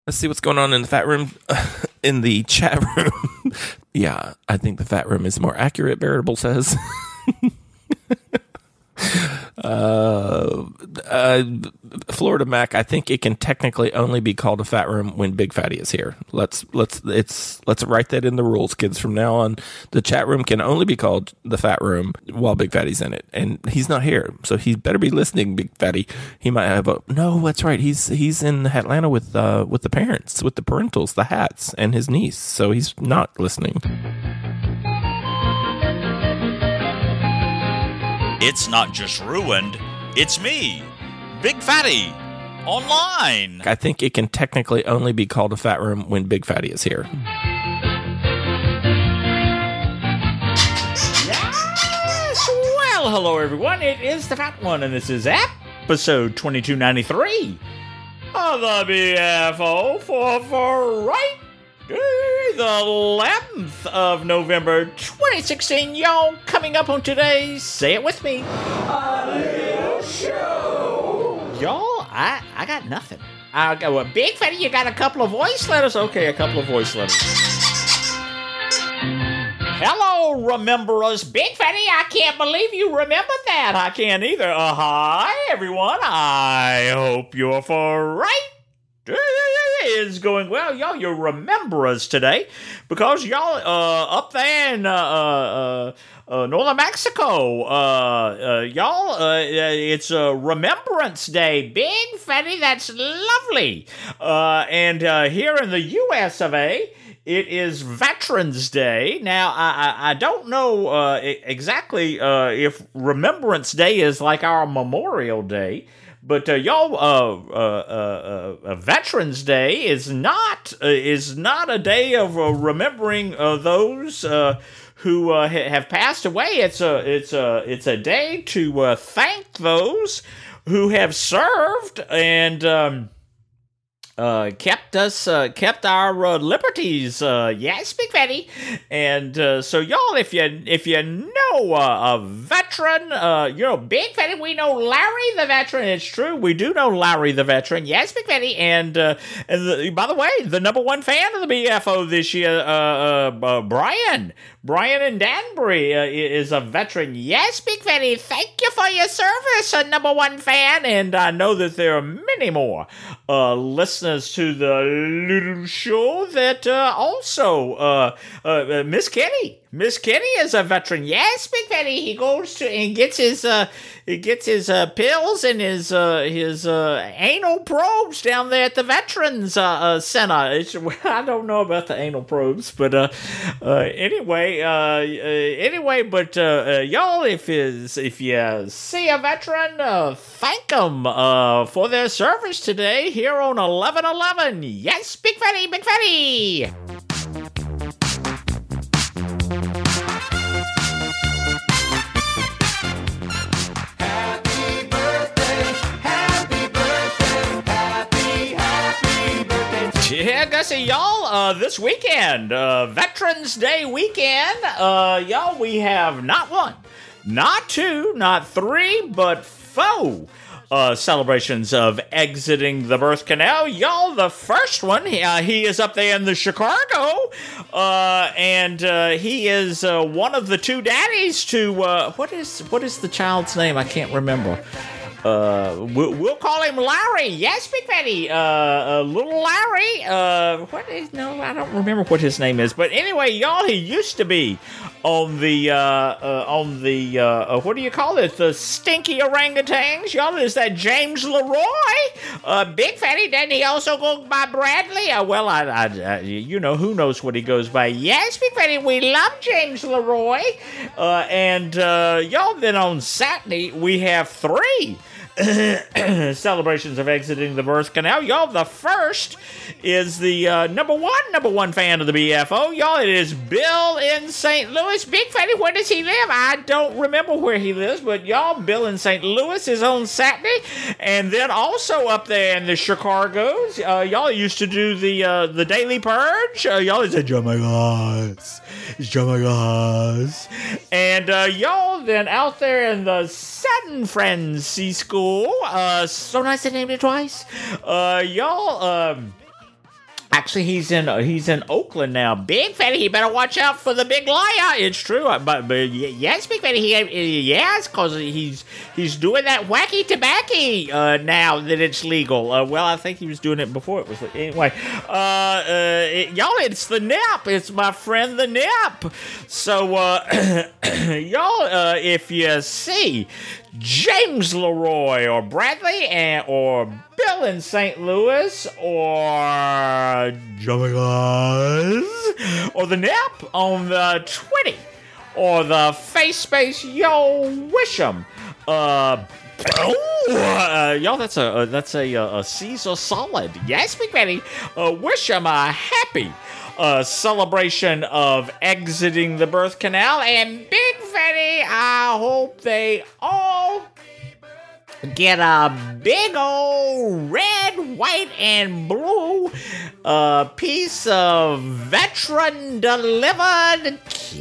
Let's see what's going on in the fat room, in the chat room. Yeah, I think the fat room is more accurate, Veritable says. Florida Mac, I think it can technically only be called a fat room when Big Fatty is here. Let's write that in the rules, kids. From now on, the chat room can only be called the fat room while Big Fatty's in it, and he's not here, so he better be listening. Big Fatty, he might have no. That's right. He's in Atlanta with the parents, with the parentals, the hats, and his niece, so he's not listening. It's not just ruined, it's me, Big Fatty, online. I think it can technically only be called a fat room when Big Fatty is here. Yes! Well, hello everyone, it is the Fat One, and this is episode 2293 of the BFO for right the 11th of November 2016. Y'all, coming up on today's, say it with me, a little show. Y'all, I got nothing. I got what? Big Fatty, you got a couple of voice letters? Okay, a couple of voice letters. Hello, rememberers. Big Fatty, I can't believe you remembered that. I can't either. Hi, everyone. I hope you're for right. Is going well, y'all. You remember us today because y'all up there in northern Mexico, y'all. It's Remembrance Day, Big Fatty. That's lovely. And here in the U.S. of A., it is Veterans Day. Now, I don't know exactly if Remembrance Day is like our Memorial Day. But y'all, Veterans Day is not a day of remembering those who have passed away. It's a day to thank those who have served and kept our liberties. Yes, Big Fatty. And so y'all, if you know a veteran, Big Fatty, we know Larry the veteran. It's true, we do know Larry the veteran. Yes, Big Fatty. And by the way, the number one fan of the BFO this year, Brian in Danbury is a veteran. Yes, Big Fatty, thank you for your service, number one fan. And I know that there are many more listeners to the little show that also Miss Kenny. Miss Kenny is a veteran. Yes, Big Fatty. He goes to and gets his pills and his anal probes down there at the Veterans Center. I don't know about the anal probes, but anyway. But y'all, if you see a veteran, thank them for their service today here on 11/11. Yes, Big Fatty, Big Fatty. Yeah, Gussie, y'all, this weekend, Veterans Day weekend, y'all, we have not one, not two, not three, but four celebrations of exiting the birth canal. Y'all, the first one, he is up there in the Chicago, and he is one of the two daddies to, what is the child's name? I can't remember. We'll call him Larry. Yes, Big Fatty. Little Larry. I don't remember what his name is. But anyway, y'all, he used to be on the what do you call it? The stinky orangutans. Y'all, is that James Leroy? Big Fatty. Then he also go by Bradley. Who knows what he goes by? Yes, Big Fatty. We love James Leroy. And y'all, then on Saturday we have three celebrations of exiting the birth canal. Y'all, the first is the number one fan of the BFO. Y'all, it is Bill in St. Louis. Big Fatty, where does he live? I don't remember where he lives, but y'all, Bill in St. Louis is on Saturday. And then also up there in the Chicago's, y'all used to do the Daily Purge. Y'all is a Jamaigas. It's Jamaigas. And y'all, then out there in the San Francisco, so nice to name it twice. Y'all, Actually, he's in Oakland now. Big Fatty, he better watch out for the big liar. It's true, but yes, Big Fatty, yes, because he's doing that wacky tobacco now that it's legal. Well, I think he was doing it before it was anyway. Y'all, it's the Nip. It's my friend the Nip. So, y'all, if you see James Leroy or Bradley or Bill in St. Louis or Joey Guys or the Nip on the 20 or the face space, yo, wish 'em. Y'all, that's a Caesar salad. Yes, Big Fatty. Wish 'em a happy celebration of exiting the birth canal, and Big Fatty, I hope they all get a big old red, white, and blue piece of veteran-delivered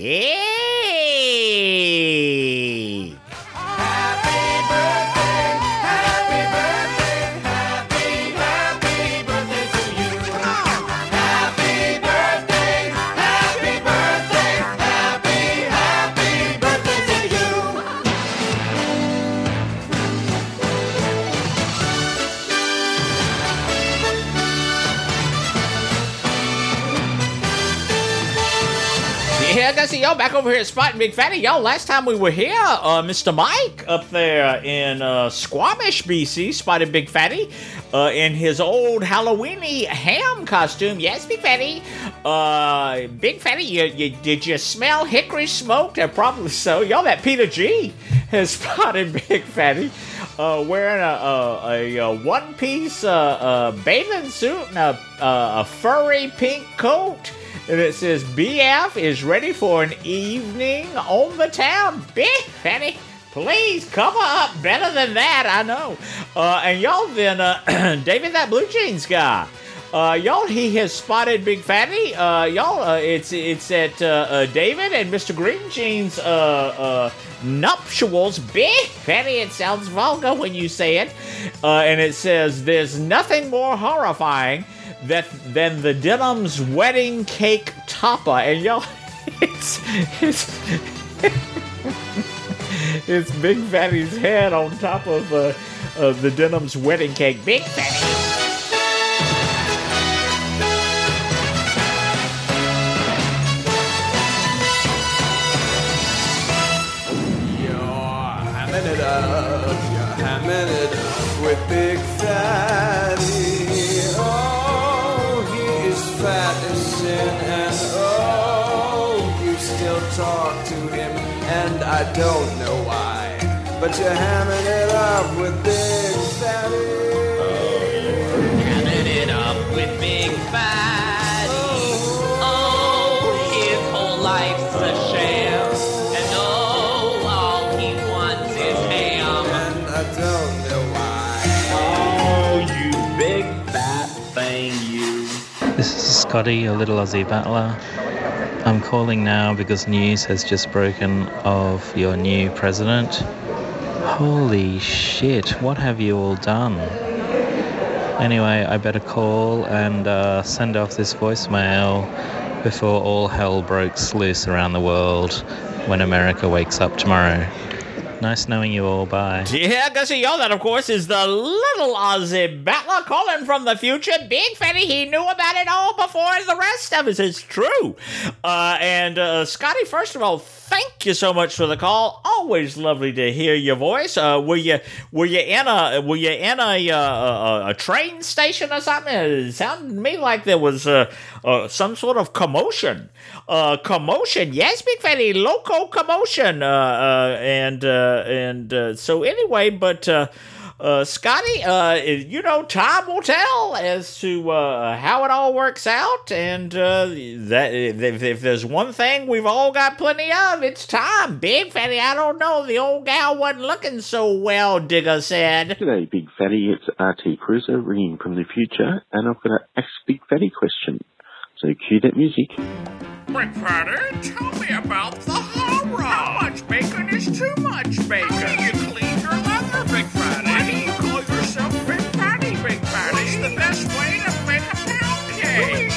cake. Happy birthday, happy birthday, happy birthday to you. Happy birthday, happy birthday, happy birthday to you. Yeah, guys, y'all back over here at Spot and Big Fatty. Y'all, last time we were here, Mr. Mike up there in Squamish, BC, spotted Big Fatty in his old Halloweeny ham costume. Yes, Big Fatty. Big Fatty, did you smell hickory smoke? Probably so. Y'all, that Peter G has spotted Big Fatty wearing a one-piece bathing suit and a furry pink coat. And it says, BF is ready for an evening on the town. Big Fatty, please cover up better than that, I know. And y'all then, David, that blue jeans guy. Y'all, he has spotted Big Fatty. Y'all, it's at David and Mr. Green Jeans nuptials. Big Fatty, it sounds vulgar when you say it. And it says, there's nothing more horrifying than the Denham's wedding cake topper. And y'all, it's Big Fatty's head on top of the Denham's wedding cake. Big Fatty. You're hamming it up with Big Fatty. Oh, he is fat as sin, and oh, you still talk to him, and I don't know why, but you're hamming it up with Big Fatty. Hamming it up with Big Fatty. Oh, his whole life's a sham. And oh, all he wants is ham. And I don't know why. Oh, you big fat thing, you. This is Scotty, a little Aussie battler. I'm calling now because news has just broken of your new president. Holy shit, what have you all done? Anyway, I better call and send off this voicemail before all hell breaks loose around the world when America wakes up tomorrow. Nice knowing you all. Bye. Yeah, Gussie, y'all, that, of course, is the little Aussie battler calling from the future. Big Fatty, he knew about it all before the rest of us. It's true. And Scotty, first of all, thank you so much for the call. Always lovely to hear your voice. Were you in a train station or something? It sounded to me like there was some sort of commotion. Commotion, yes, Big Fatty, loco commotion. So anyway, but Scotty, time will tell as to how it all works out, and that if there's one thing we've all got plenty of, it's time. Big Fatty, I don't know, the old gal wasn't looking so well, Digger said. G'day, Big Fatty. It's RT Cruiser ringing from the future, and I've got an Ask Big Fatty question. So cue that music. Big Fatty, tell me about the horror. How much bacon is too much bacon? How do you clean your leather, Big Fatty? Why do you call yourself Big Fatty, Big Fatty? What's the best way to make a pound cake?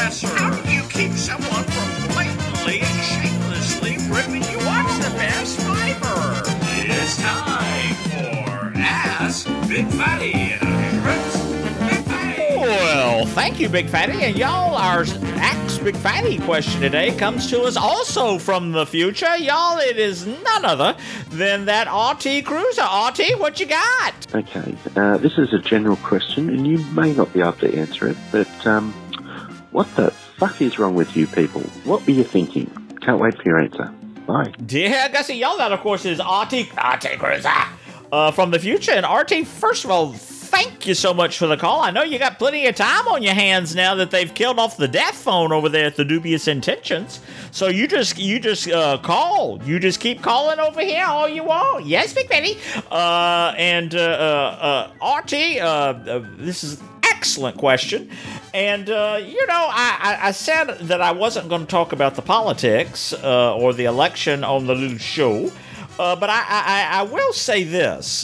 Professor. How do you keep someone from blatantly and shamelessly ripping you off the best fiber? It's time for Ask Big Fatty. Big Fatty. Well, thank you, Big Fatty. And y'all, our Ask Big Fatty question today comes to us also from the future. Y'all, it is none other than that RT Cruiser. RT, what you got? Okay, this is a general question, and you may not be able to answer it, but what the fuck is wrong with you people? What were you thinking? Can't wait for your answer. Bye. Dear Gussie, y'all, that, of course, is RT Cruiser from the future. And RT, first of all, thank you so much for the call. I know you got plenty of time on your hands now that they've killed off the death phone over there at the Dubious Intentions. So you just call. You just keep calling over here all you want. Yes, Big Betty. RT, this is an excellent question. And, I said that I wasn't going to talk about the politics or the election on the little show. But I will say this.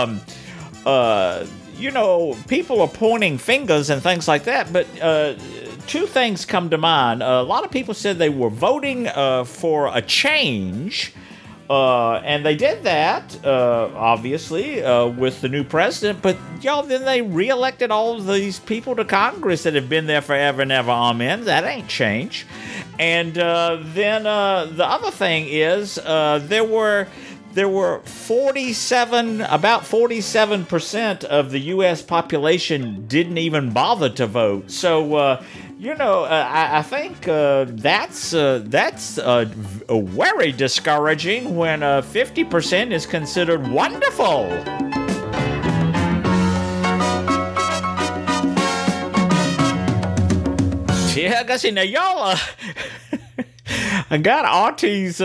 People are pointing fingers and things like that, but two things come to mind. A lot of people said they were voting for a change, and they did that, obviously, with the new president, but, then they reelected all of these people to Congress that have been there forever and ever, amen. That ain't change. And then the other thing is there were about 47% of the U.S. population didn't even bother to vote. So, I think that's very discouraging when 50% is considered wonderful. Yeah, Gussie, now y'all, I got RT's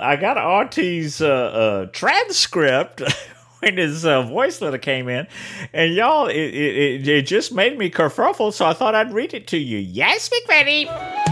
transcript when his voice letter came in, and y'all, it just made me kerfuffle, so I thought I'd read it to you. Yes, Big Fatty.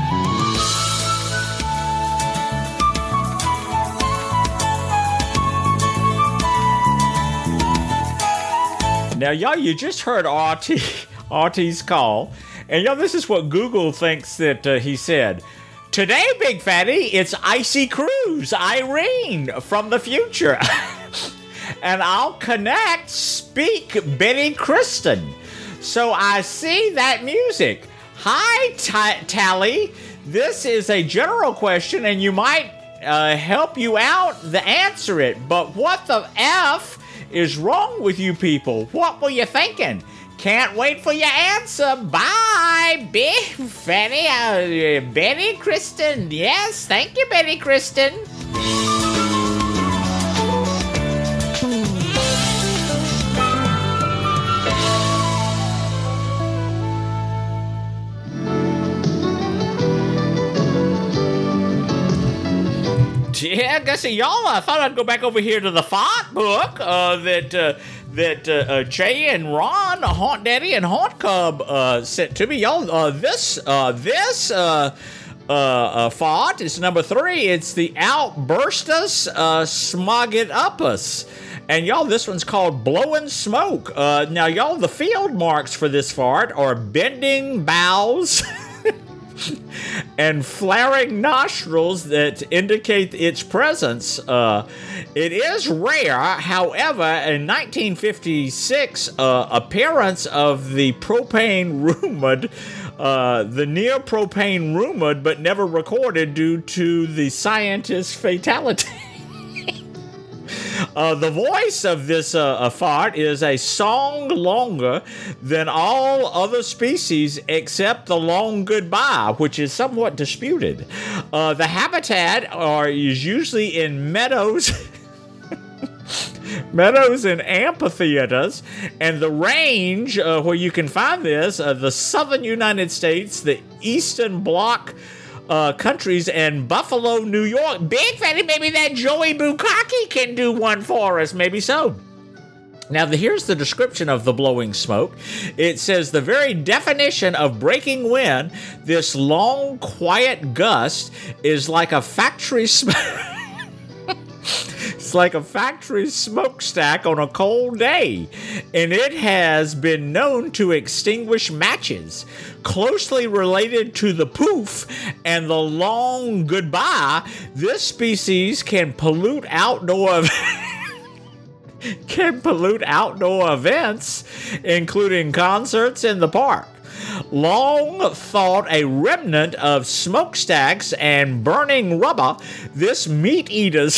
Now, y'all, you just heard RT's call, and y'all, this is what Google thinks that he said. Today, Big Fatty, it's Icy Cruise, Irene from the future. And I'll speak Betty Kristen. So I see that music. Hi, Tally. This is a general question, and you might help you out to answer it. But what the F is wrong with you people? What were you thinking? Can't wait for your answer. Bye, Big Fatty. Betty Kristen. Yes, thank you, Betty Kristen. Yeah, Gussie, y'all, I thought I'd go back over here to the fart book that Jay and Ron, Haunt Daddy and Haunt Cub sent to me. Y'all, this fart is number 3. It's the Outburstus Smogitupus. And y'all, this one's called Blowing Smoke. Now, y'all, the field marks for this fart are bending bows and flaring nostrils that indicate its presence. It is rare, however, in 1956, appearance of the propane rumid, the near propane rumid, but never recorded due to the scientist's fatality. The voice of this fart is a song longer than all other species except the long goodbye, which is somewhat disputed. The habitat is usually in meadows, meadows and amphitheaters, and the range where you can find this, the southern United States, the Eastern Bloc countries, and Buffalo, New York. Big Fatty, maybe that Joey Bukkake can do one for us. Maybe so. Now, here's the description of the blowing smoke. It says, the very definition of breaking wind, this long, quiet gust is like a factory It's like a factory smokestack on a cold day, and it has been known to extinguish matches. Closely related to the poof and the long goodbye, this species can pollute outdoor events, including concerts in the park. Long thought a remnant of smokestacks and burning rubber, this meat eater's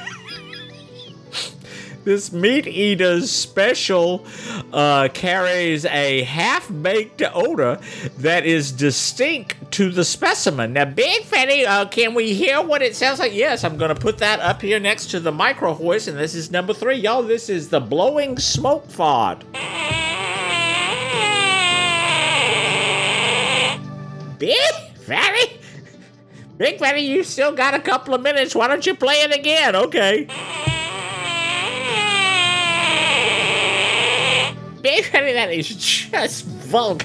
special carries a half-baked odor that is distinct to the specimen. Now, Big Fatty, can we hear what it sounds like? Yes, I'm going to put that up here next to the micro voice, and this is number 3. Y'all, this is the blowing smoke fart. Big Fatty? Big Fatty, you still got a couple of minutes. Why don't you play it again? Okay. Big Fatty, that is just vulgar.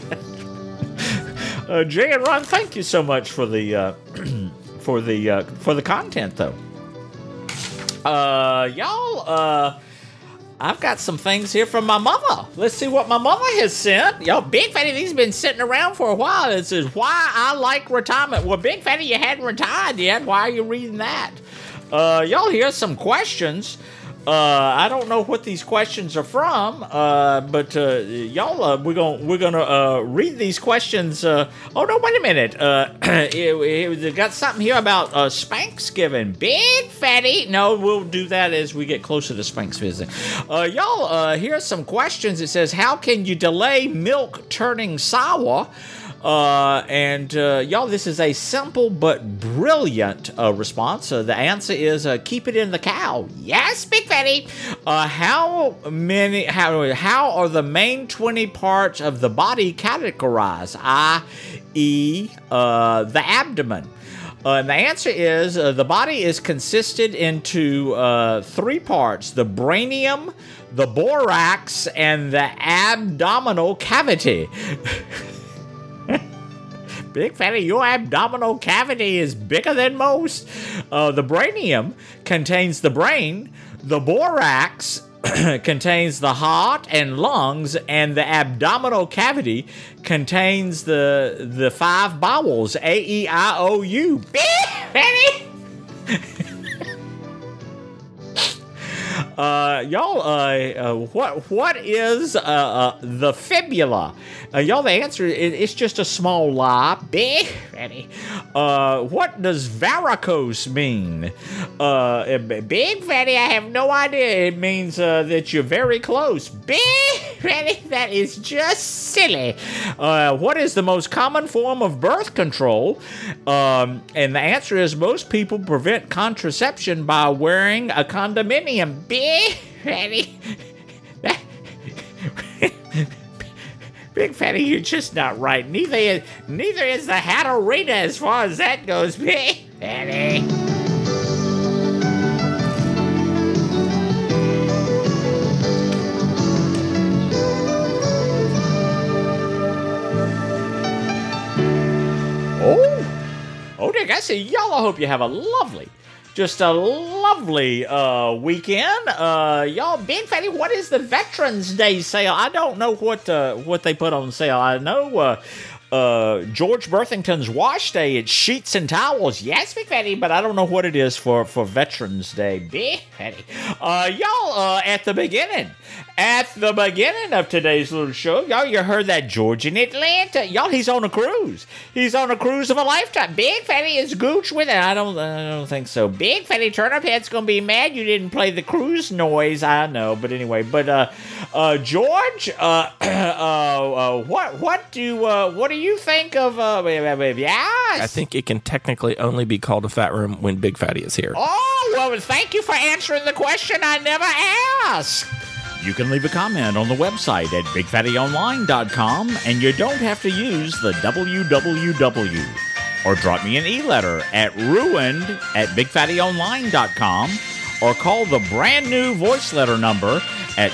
Jay and Ron, thank you so much for the for the content, though. Y'all, I've got some things here from my mother. Let's see what my mother has sent. Y'all, Big Fatty, these have been sitting around for a while. It says, why I like retirement. Well, Big Fatty, you hadn't retired yet. Why are you reading that? Y'all, here's some questions. I don't know what these questions are from, but y'all, we're gonna read these questions. Oh no, wait a minute. It got something here about Spanksgiving. Big Fatty. No, we'll do that as we get closer to Spanksgiving. Y'all, here's some questions. It says, how can you delay milk turning sour? Y'all, this is a simple but brilliant response. The answer is keep it in the cow. Yes, Big Fatty. How are the main 20 parts of the body categorized? i.e., the abdomen. And the answer is the body is consisted into 3 parts: the brainium, the borax, and the abdominal cavity. Big Fatty, your abdominal cavity is bigger than most. The brainium contains the brain. The borax contains the heart and lungs, and the abdominal cavity contains the 5 bowels. A-E-I-O-U. Big Fatty. Y'all, what is the fibula? Y'all, the answer it's just a small lie. Big Fatty. What does varicose mean? Big Fatty, I have no idea. It means that you're very close. Big Fatty, that is just silly. What is the most common form of birth control? And the answer is most people prevent contraception by wearing a condominium. Big Fatty. Big Fatty, you're just not right. Neither is the Hatterita as far as that goes. Big Fatty. Oh, Dick, I see y'all. I hope you have a lovely weekend. Y'all, Big Fatty, what is the Veterans Day sale? I don't know what they put on sale. I know George Worthington's wash day, it's sheets and towels. Yes, Big Fatty, but I don't know what it is for Veterans Day. Big Fatty. Y'all, at the beginning of today's little show, y'all, you heard that George in Atlanta. Y'all, he's on a cruise. He's on a cruise of a lifetime. Big Fatty is gooch with it. I don't think so. Big Fatty Turnip Head's gonna be mad you didn't play the cruise noise. I know, but anyway. But George, what do you think of? Yes? I think it can technically only be called a fat room when Big Fatty is here. Oh, well, thank you for answering the question I never asked. You can leave a comment on the website at BigFattyOnline.com, and you don't have to use the www. Or drop me an e-letter at ruined@BigFattyOnline.com, or call the brand new voice letter number at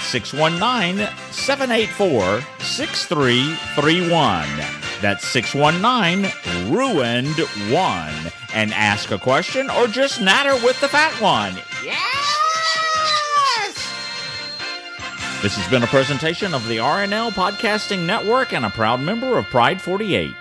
619-784-6331. That's 619-RUINED-1. And ask a question or just natter with the fat one. Yeah! This has been a presentation of the RNL Podcasting Network and a proud member of Pride 48.